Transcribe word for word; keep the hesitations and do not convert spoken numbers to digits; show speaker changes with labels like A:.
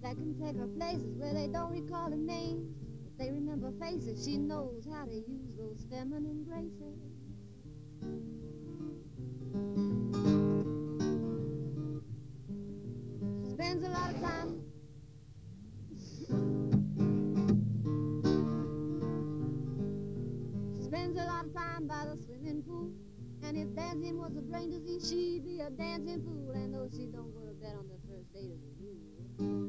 A: that can take her places where they don't recall her names, but they remember faces. She knows how to use those feminine graces. She spends a lot of time She spends a lot of time by the swimming pool, and if dancing was a brain disease, she'd be a dancing fool. And though she don't go to bed on the first date as a rule,